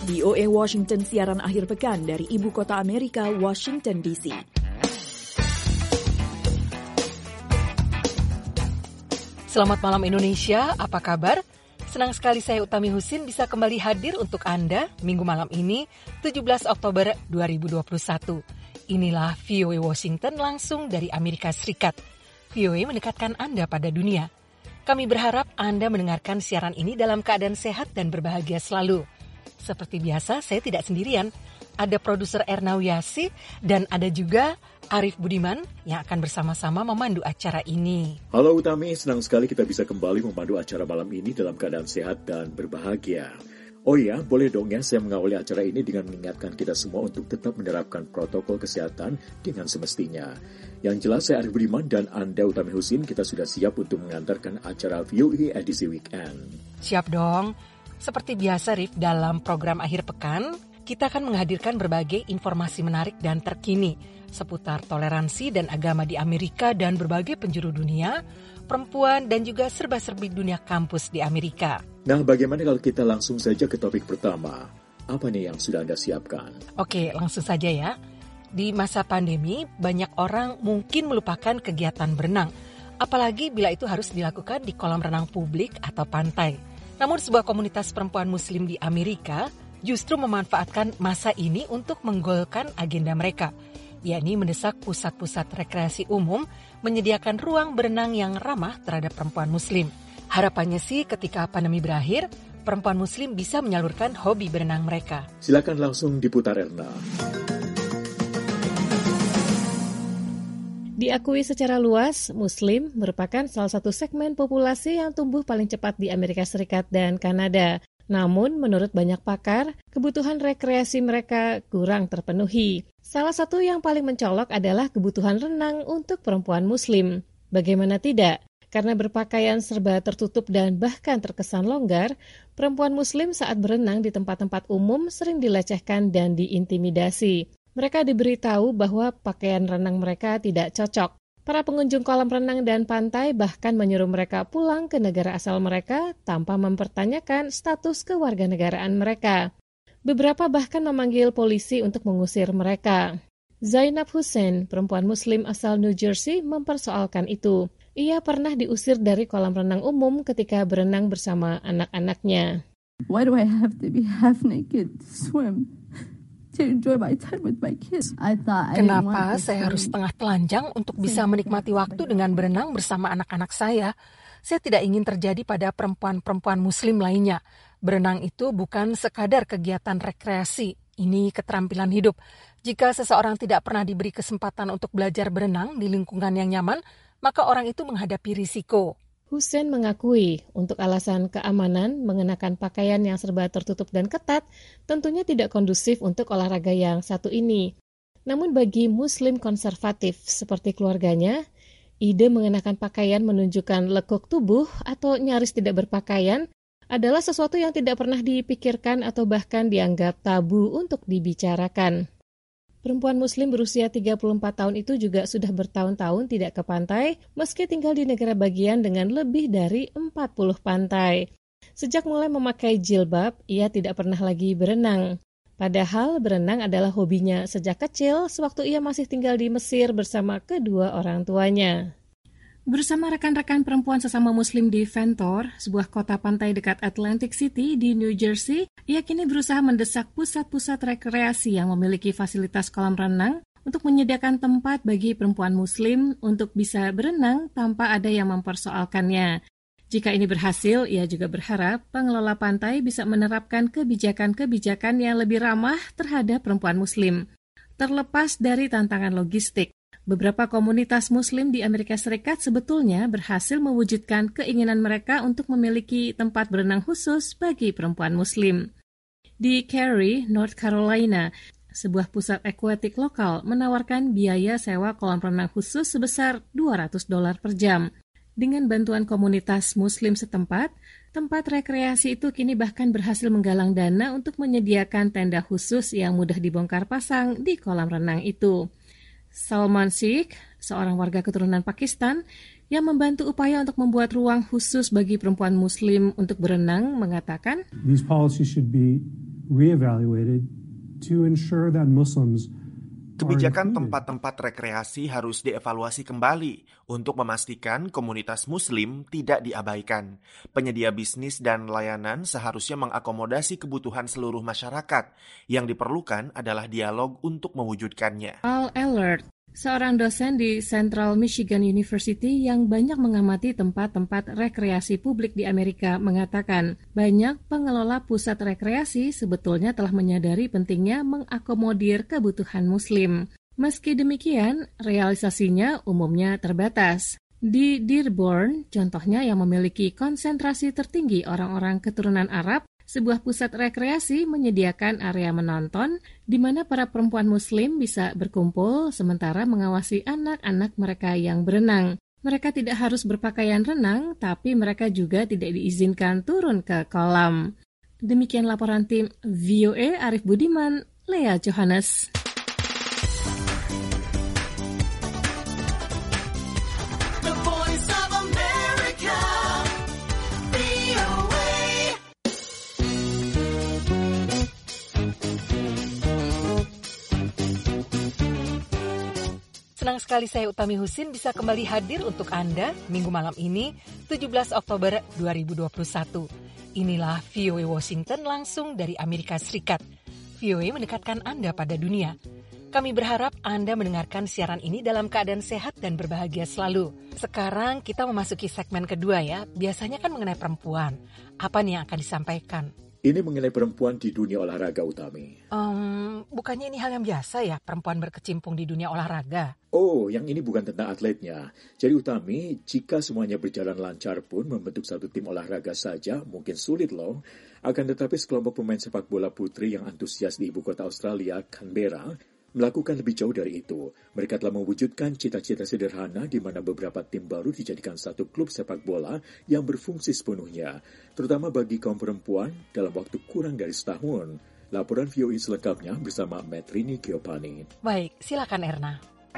VOA Washington siaran akhir pekan dari ibu kota Amerika, Washington DC. Selamat malam Indonesia, apa kabar? Senang sekali saya Utami Husin bisa kembali hadir untuk Anda minggu malam ini, 17 Oktober 2021. Inilah VOA Washington langsung dari Amerika Serikat. VOA mendekatkan Anda pada dunia. Kami berharap Anda mendengarkan siaran ini dalam keadaan sehat dan berbahagia selalu. Seperti biasa, saya tidak sendirian. Ada produser Erna Wiyasi dan ada juga Arif Budiman yang akan bersama-sama memandu acara ini. Halo Utami, senang sekali kita bisa kembali memandu acara malam ini dalam keadaan sehat dan berbahagia. Oh iya, boleh dong ya saya mengawali acara ini dengan mengingatkan kita semua untuk tetap menerapkan protokol kesehatan dengan semestinya. Yang jelas saya Arif Budiman dan Anda Utami Husin, kita sudah siap untuk mengantarkan acara VOA edisi weekend. Siap dong. Seperti biasa Rif, dalam program akhir pekan, kita akan menghadirkan berbagai informasi menarik dan terkini seputar toleransi dan agama di Amerika dan berbagai penjuru dunia, perempuan dan juga serba-serbi dunia kampus di Amerika. Nah, bagaimana kalau kita langsung saja ke topik pertama? Apa nih yang sudah Anda siapkan? Oke, langsung saja ya. Di masa pandemi, banyak orang mungkin melupakan kegiatan berenang, apalagi bila itu harus dilakukan di kolam renang publik atau pantai. Namun sebuah komunitas perempuan muslim di Amerika justru memanfaatkan masa ini untuk menggolkan agenda mereka, yakni mendesak pusat-pusat rekreasi umum menyediakan ruang berenang yang ramah terhadap perempuan muslim. Harapannya sih ketika pandemi berakhir, perempuan muslim bisa menyalurkan hobi berenang mereka. Silakan langsung diputar Erna. Diakui secara luas, muslim merupakan salah satu segmen populasi yang tumbuh paling cepat di Amerika Serikat dan Kanada. Namun, menurut banyak pakar, kebutuhan rekreasi mereka kurang terpenuhi. Salah satu yang paling mencolok adalah kebutuhan renang untuk perempuan muslim. Bagaimana tidak? Karena berpakaian serba tertutup dan bahkan terkesan longgar, perempuan muslim saat berenang di tempat-tempat umum sering dilecehkan dan diintimidasi. Mereka diberitahu bahwa pakaian renang mereka tidak cocok. Para pengunjung kolam renang dan pantai bahkan menyuruh mereka pulang ke negara asal mereka tanpa mempertanyakan status kewarganegaraan mereka. Beberapa bahkan memanggil polisi untuk mengusir mereka. Zainab Hussein, perempuan muslim asal New Jersey, mempersoalkan itu. Ia pernah diusir dari kolam renang umum ketika berenang bersama anak-anaknya. Why do I have to be half naked to swim? To enjoy my time with my kids. Kenapa saya harus setengah telanjang untuk bisa menikmati waktu dengan berenang bersama anak-anak saya? Saya tidak ingin terjadi pada perempuan-perempuan muslim lainnya. Berenang itu bukan sekadar kegiatan rekreasi, ini keterampilan hidup. Jika seseorang tidak pernah diberi kesempatan untuk belajar berenang di lingkungan yang nyaman, maka orang itu menghadapi risiko. Hussein mengakui untuk alasan keamanan, mengenakan pakaian yang serba tertutup dan ketat tentunya tidak kondusif untuk olahraga yang satu ini. Namun bagi muslim konservatif seperti keluarganya, ide mengenakan pakaian menunjukkan lekuk tubuh atau nyaris tidak berpakaian adalah sesuatu yang tidak pernah dipikirkan atau bahkan dianggap tabu untuk dibicarakan. Perempuan muslim berusia 34 tahun itu juga sudah bertahun-tahun tidak ke pantai, meski tinggal di negara bagian dengan lebih dari 40 pantai. Sejak mulai memakai jilbab, ia tidak pernah lagi berenang. Padahal berenang adalah hobinya sejak kecil, sewaktu ia masih tinggal di Mesir bersama kedua orang tuanya. Bersama rekan-rekan perempuan sesama muslim di Ventor, sebuah kota pantai dekat Atlantic City di New Jersey, ia kini berusaha mendesak pusat-pusat rekreasi yang memiliki fasilitas kolam renang untuk menyediakan tempat bagi perempuan muslim untuk bisa berenang tanpa ada yang mempersoalkannya. Jika ini berhasil, ia juga berharap pengelola pantai bisa menerapkan kebijakan-kebijakan yang lebih ramah terhadap perempuan muslim. Terlepas dari tantangan logistik, beberapa komunitas muslim di Amerika Serikat sebetulnya berhasil mewujudkan keinginan mereka untuk memiliki tempat berenang khusus bagi perempuan muslim. Di Cary, North Carolina, sebuah pusat akuatik lokal menawarkan biaya sewa kolam renang khusus sebesar $200 per jam. Dengan bantuan komunitas muslim setempat, tempat rekreasi itu kini bahkan berhasil menggalang dana untuk menyediakan tenda khusus yang mudah dibongkar pasang di kolam renang itu. Salman Sheikh, seorang warga keturunan Pakistan yang membantu upaya untuk membuat ruang khusus bagi perempuan muslim untuk berenang, mengatakan, These policies should be reevaluated to ensure that Muslims Kebijakan tempat-tempat rekreasi harus dievaluasi kembali untuk memastikan komunitas Muslim tidak diabaikan. Penyedia bisnis dan layanan seharusnya mengakomodasi kebutuhan seluruh masyarakat. Yang diperlukan adalah dialog untuk mewujudkannya. Al Alert, seorang dosen di Central Michigan University yang banyak mengamati tempat-tempat rekreasi publik di Amerika, mengatakan banyak pengelola pusat rekreasi sebetulnya telah menyadari pentingnya mengakomodir kebutuhan Muslim. Meski demikian, realisasinya umumnya terbatas. Di Dearborn, contohnya yang memiliki konsentrasi tertinggi orang-orang keturunan Arab, sebuah pusat rekreasi menyediakan area menonton di mana para perempuan Muslim bisa berkumpul sementara mengawasi anak-anak mereka yang berenang. Mereka tidak harus berpakaian renang, tapi mereka juga tidak diizinkan turun ke kolam. Demikian laporan tim VOA Arif Budiman, Lea Johannes. Senang sekali saya Utami Husin bisa kembali hadir untuk Anda minggu malam ini, 17 Oktober 2021. Inilah VOA Washington langsung dari Amerika Serikat. VOA mendekatkan Anda pada dunia. Kami berharap Anda mendengarkan siaran ini dalam keadaan sehat dan berbahagia selalu. Sekarang kita memasuki segmen kedua ya, biasanya kan mengenai perempuan. Apa nih yang akan disampaikan? Ini mengenai perempuan di dunia olahraga, Utami. Bukannya ini hal yang biasa ya, perempuan berkecimpung di dunia olahraga? Oh, yang ini bukan tentang atletnya. Jadi Utami, jika semuanya berjalan lancar pun membentuk satu tim olahraga saja mungkin sulit loh. Akan tetapi sekelompok pemain sepak bola putri yang antusias di ibu kota Australia, Canberra, melakukan lebih jauh dari itu. Mereka telah mewujudkan cita-cita sederhana di mana beberapa tim baru dijadikan satu klub sepak bola yang berfungsi sepenuhnya, terutama bagi kaum perempuan dalam waktu kurang dari setahun. Laporan VOA selengkapnya bersama Metrini Giovanni. Baik, silakan Erna.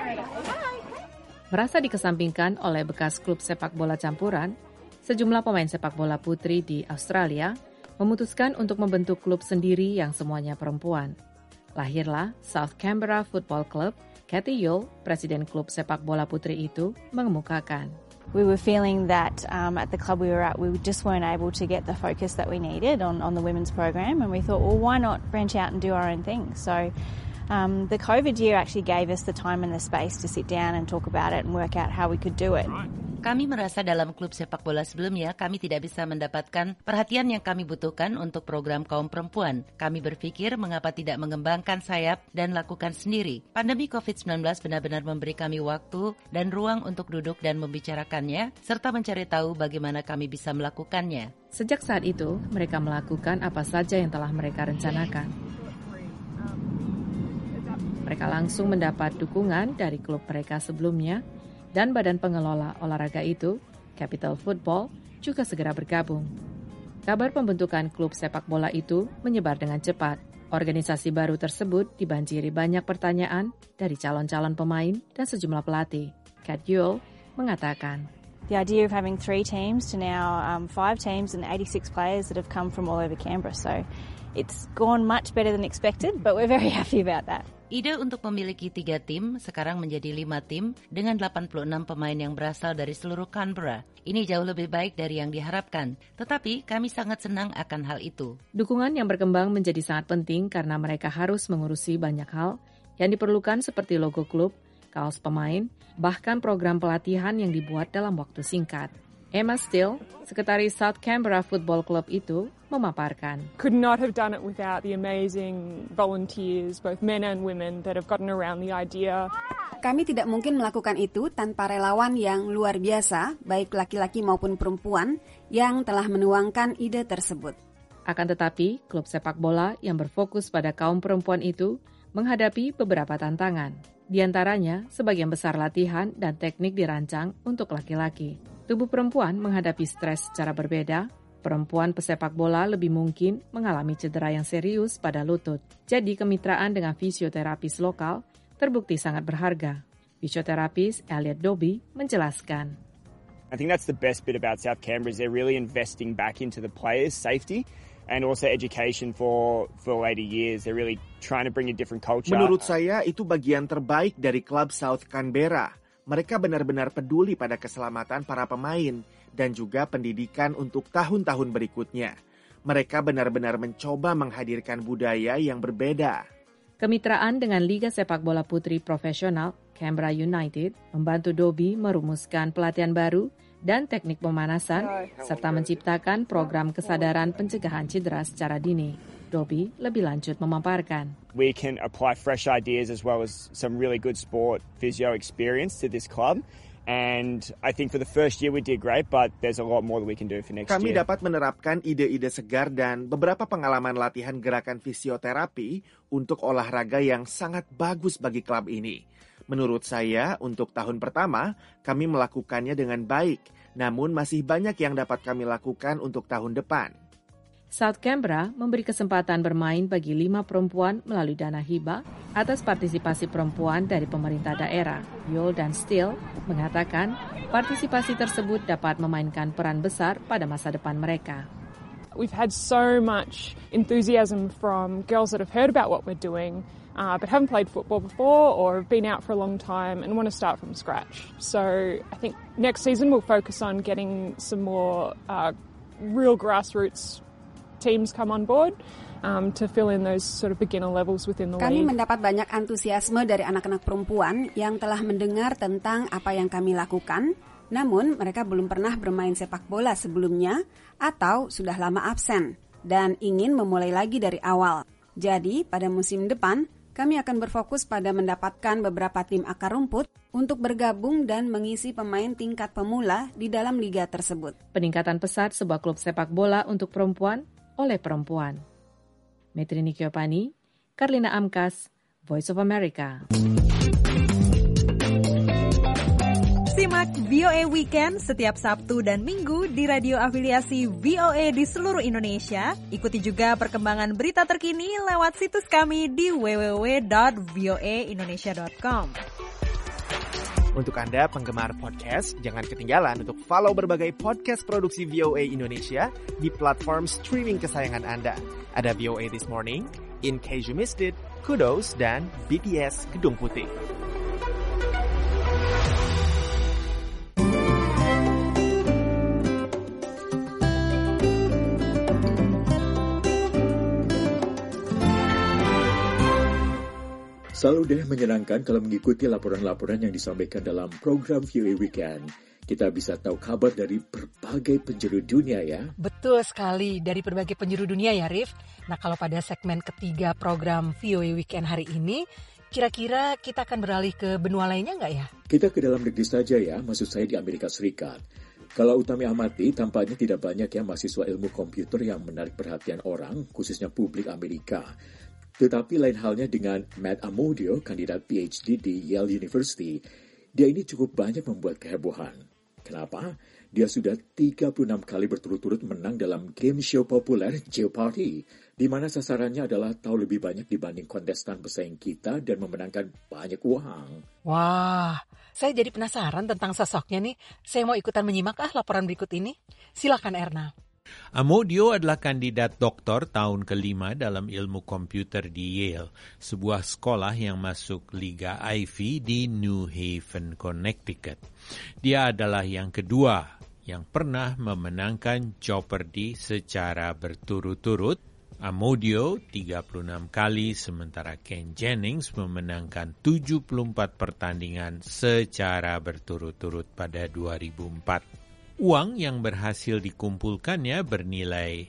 Merasa dikesampingkan oleh bekas klub sepak bola campuran, sejumlah pemain sepak bola putri di Australia memutuskan untuk membentuk klub sendiri yang semuanya perempuan. Lahirlah South Canberra Football Club. Cathy Yule, presiden klub sepak bola putri itu, mengemukakan. We were feeling that at the club we were at, we just weren't able to get the focus that we needed on the women's program, and we thought, well, why not branch out and do our own thing? So the COVID year actually gave us the time and the space to sit down and talk about it and work out how we could do it. Kami merasa dalam klub sepak bola sebelumnya kami tidak bisa mendapatkan perhatian yang kami butuhkan untuk program kaum perempuan. Kami berpikir mengapa tidak mengembangkan sayap dan lakukan sendiri. Pandemi COVID-19 benar-benar memberi kami waktu dan ruang untuk duduk dan membicarakannya, serta mencari tahu bagaimana kami bisa melakukannya. Sejak saat itu, mereka melakukan apa saja yang telah mereka rencanakan. Mereka langsung mendapat dukungan dari klub mereka sebelumnya, dan badan pengelola olahraga itu, Capital Football, juga segera bergabung. Kabar pembentukan klub sepak bola itu menyebar dengan cepat. Organisasi baru tersebut dibanjiri banyak pertanyaan dari calon-calon pemain dan sejumlah pelatih. Cathy Yule mengatakan, The idea of having 3 teams to now 5 teams and 86 players that have come from all over Canberra. So it's gone much better than expected, but we're very happy about that. Ide untuk memiliki 3 tim sekarang menjadi 5 tim dengan 86 pemain yang berasal dari seluruh Canberra. Ini jauh lebih baik dari yang diharapkan, tetapi kami sangat senang akan hal itu. Dukungan yang berkembang menjadi sangat penting karena mereka harus mengurusi banyak hal yang diperlukan seperti logo klub, kaos pemain, bahkan program pelatihan yang dibuat dalam waktu singkat. Emma Steele, sekretaris South Canberra Football Club itu, memaparkan. Could not have done it without the amazing volunteers, both men and women, that have gotten around the idea. Kami tidak mungkin melakukan itu tanpa relawan yang luar biasa, baik laki-laki maupun perempuan, yang telah menuangkan ide tersebut. Akan tetapi, klub sepak bola yang berfokus pada kaum perempuan itu menghadapi beberapa tantangan. Di antaranya, sebagian besar latihan dan teknik dirancang untuk laki-laki. Tubuh perempuan menghadapi stres secara berbeda. Perempuan pesepak bola lebih mungkin mengalami cedera yang serius pada lutut. Jadi kemitraan dengan fisioterapis lokal terbukti sangat berharga. Fisioterapis Elliot Dobie menjelaskan. I think that's the best bit about South Canberra is they're really investing back into the players' safety and also education for later years. They're really trying to bring a different culture. Menurut saya itu bagian terbaik dari klub South Canberra. Mereka benar-benar peduli pada keselamatan para pemain dan juga pendidikan untuk tahun-tahun berikutnya. Mereka benar-benar mencoba menghadirkan budaya yang berbeda. Kemitraan dengan Liga Sepak Bola Putri Profesional, Canberra United, membantu Dobie merumuskan pelatihan baru dan teknik pemanasan, serta menciptakan program kesadaran pencegahan cedera secara dini. Dobie lebih lanjut memaparkan. We can apply fresh ideas as well as some really good sport physio experience to this club. And I think for the first year we did great, but there's a lot more that we can do for next year. Kami dapat menerapkan ide-ide segar dan beberapa pengalaman latihan gerakan fisioterapi untuk olahraga yang sangat bagus bagi klub ini. Menurut saya, untuk tahun pertama, kami melakukannya dengan baik, namun masih banyak yang dapat kami lakukan untuk tahun depan. South Canberra memberi kesempatan bermain bagi 5 perempuan melalui dana hibah atas partisipasi perempuan dari pemerintah daerah. Yule dan Steele mengatakan partisipasi tersebut dapat memainkan peran besar pada masa depan mereka. We've had so much enthusiasm from girls that have heard about what we're doing, but haven't played football before or have been out for a long time and want to start from scratch. So I think next season we'll focus on getting some more real grassroots teams come on board to fill in those sort of beginner levels within the league. Kami mendapat banyak antusiasme dari anak-anak perempuan yang telah mendengar tentang apa yang kami lakukan, namun mereka belum pernah bermain sepak bola sebelumnya atau sudah lama absen dan ingin memulai lagi dari awal. Jadi, pada musim depan, kami akan berfokus pada mendapatkan beberapa tim akar rumput untuk bergabung dan mengisi pemain tingkat pemula di dalam liga tersebut. Peningkatan pesat sebuah klub sepak bola untuk perempuan oleh perempuan. Metrini Kyopani, Karlina Amkas, Voice of America. Simak VOA Weekend setiap Sabtu dan Minggu di radio afiliasi VOA di seluruh Indonesia. Ikuti juga perkembangan berita terkini lewat situs kami di www.voaindonesia.com. Untuk Anda penggemar podcast, jangan ketinggalan untuk follow berbagai podcast produksi VOA Indonesia di platform streaming kesayangan Anda. Ada VOA This Morning, In Case You Missed It, Kudos, dan BTS Gedung Putih. Selalu deh menyenangkan kalau mengikuti laporan-laporan yang disampaikan dalam program VOA Weekend. Kita bisa tahu kabar dari berbagai penjuru dunia ya. Betul sekali, dari berbagai penjuru dunia ya Rif. Nah kalau pada segmen ketiga program VOA Weekend hari ini, kira-kira kita akan beralih ke benua lainnya nggak ya? Kita ke dalam negeri saja ya, maksud saya di Amerika Serikat. Kalau Utami amati, tampaknya tidak banyak ya mahasiswa ilmu komputer yang menarik perhatian orang, khususnya publik Amerika. Tetapi lain halnya dengan Matt Amodio, kandidat PhD di Yale University. Dia ini cukup banyak membuat kehebohan. Kenapa? Dia sudah 36 kali berturut-turut menang dalam game show populer Jeopardy, di mana sasarannya adalah tahu lebih banyak dibanding kontestan pesaing kita dan memenangkan banyak uang. Wah, saya jadi penasaran tentang sosoknya nih. Saya mau ikutan menyimak laporan berikut ini. Silakan Erna. Amodio adalah kandidat doktor tahun kelima dalam ilmu komputer di Yale, sebuah sekolah yang masuk Liga Ivy di New Haven, Connecticut. Dia adalah yang kedua yang pernah memenangkan Jeopardy secara berturut-turut. Amodio 36 kali, sementara Ken Jennings memenangkan 74 pertandingan secara berturut-turut pada 2004. Uang yang berhasil dikumpulkannya bernilai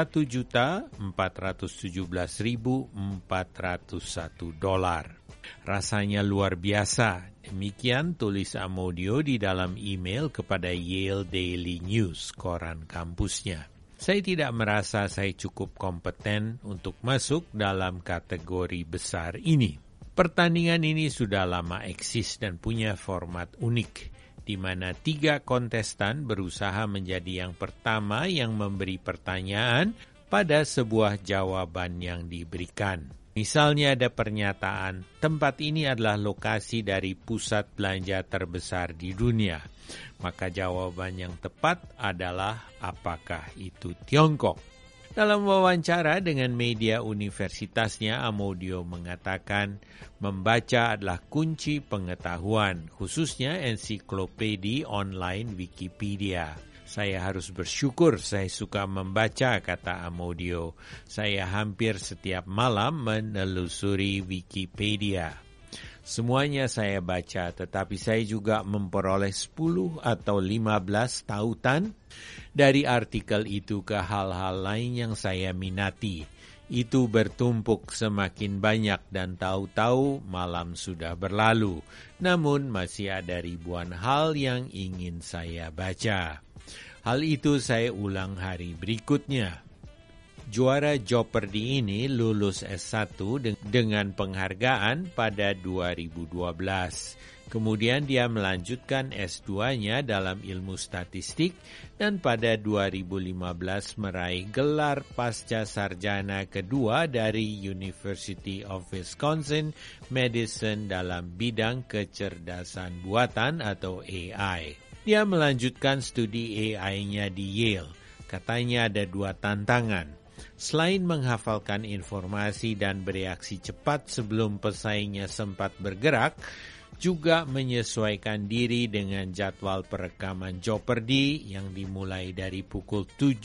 $1.417.401. Rasanya luar biasa. Demikian tulis Amodio di dalam email kepada Yale Daily News, koran kampusnya. Saya tidak merasa saya cukup kompeten untuk masuk dalam kategori besar ini. Pertandingan ini sudah lama eksis dan punya format unik, di mana 3 kontestan berusaha menjadi yang pertama yang memberi pertanyaan pada sebuah jawaban yang diberikan. Misalnya ada pernyataan, tempat ini adalah lokasi dari pusat belanja terbesar di dunia. Maka jawaban yang tepat adalah, apakah itu Tiongkok? Dalam wawancara dengan media universitasnya, Amodio mengatakan membaca adalah kunci pengetahuan, khususnya ensiklopedi online Wikipedia. Saya harus bersyukur saya suka membaca, kata Amodio. Saya hampir setiap malam menelusuri Wikipedia. Semuanya saya baca, tetapi saya juga memperoleh 10 atau 15 tautan dari artikel itu ke hal-hal lain yang saya minati. Itu bertumpuk semakin banyak dan tahu-tahu malam sudah berlalu. Namun masih ada ribuan hal yang ingin saya baca. Hal itu saya ulang hari berikutnya. Juara Jeopardy ini lulus S1 dengan penghargaan pada 2012. Kemudian dia melanjutkan S2-nya dalam ilmu statistik dan pada 2015 meraih gelar pasca sarjana kedua dari University of Wisconsin-Madison dalam bidang kecerdasan buatan atau AI. Dia melanjutkan studi AI-nya di Yale. Katanya ada 2 tantangan. Selain menghafalkan informasi dan bereaksi cepat sebelum pesaingnya sempat bergerak, juga menyesuaikan diri dengan jadwal perekaman Jeopardy yang dimulai dari pukul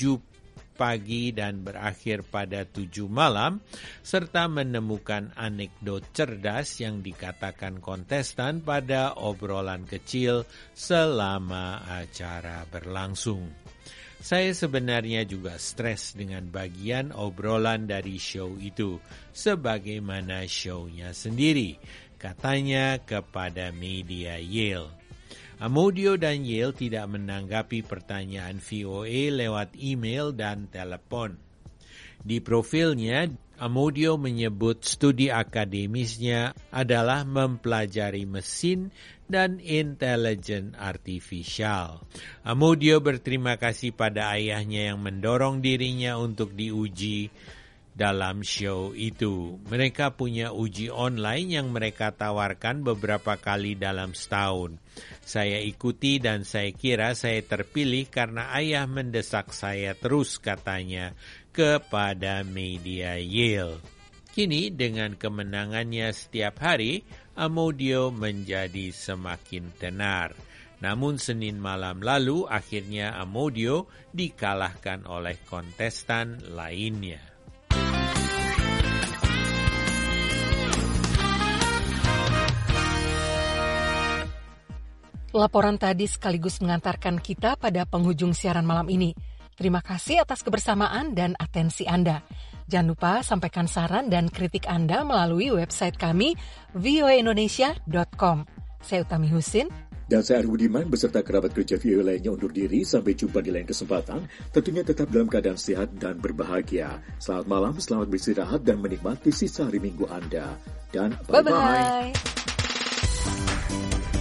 7 pagi dan berakhir pada 7 malam, serta menemukan anekdot cerdas yang dikatakan kontestan pada obrolan kecil selama acara berlangsung. Saya sebenarnya juga stres dengan bagian obrolan dari show itu, sebagaimana show-nya sendiri, katanya kepada media Yale. Amodio dan Yale tidak menanggapi pertanyaan VOA lewat email dan telepon. Di profilnya, Amodio menyebut studi akademisnya adalah mempelajari mesin dan intelijen artifisial. Amodio berterima kasih pada ayahnya yang mendorong dirinya untuk diuji dalam show itu. Mereka punya uji online yang mereka tawarkan beberapa kali dalam setahun. Saya ikuti dan saya kira saya terpilih karena ayah mendesak saya terus, katanya kepada media Yale. Kini dengan kemenangannya setiap hari, Amodio menjadi semakin tenar. Namun Senin malam lalu akhirnya Amodio dikalahkan oleh kontestan lainnya. Laporan tadi sekaligus mengantarkan kita pada penghujung siaran malam ini. Terima kasih atas kebersamaan dan atensi Anda. Jangan lupa sampaikan saran dan kritik Anda melalui website kami voaindonesia.com. Saya Utami Husin. Dan saya Arif Budiman beserta kerabat kerja VOA lainnya undur diri. Sampai jumpa di lain kesempatan. Tentunya tetap dalam keadaan sehat dan berbahagia. Selamat malam, selamat beristirahat dan menikmati sisa hari minggu Anda. Dan bye-bye.